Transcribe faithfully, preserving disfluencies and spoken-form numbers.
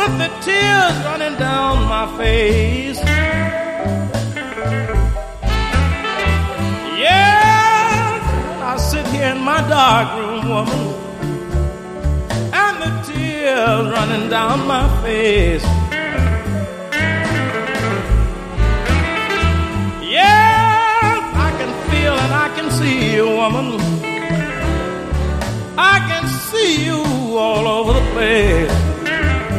with the tears running down my face. Yes, I sit here in my dark room, woman, and the tears running down my face. Yes, I can feel and I can see you, woman. I can see you all over the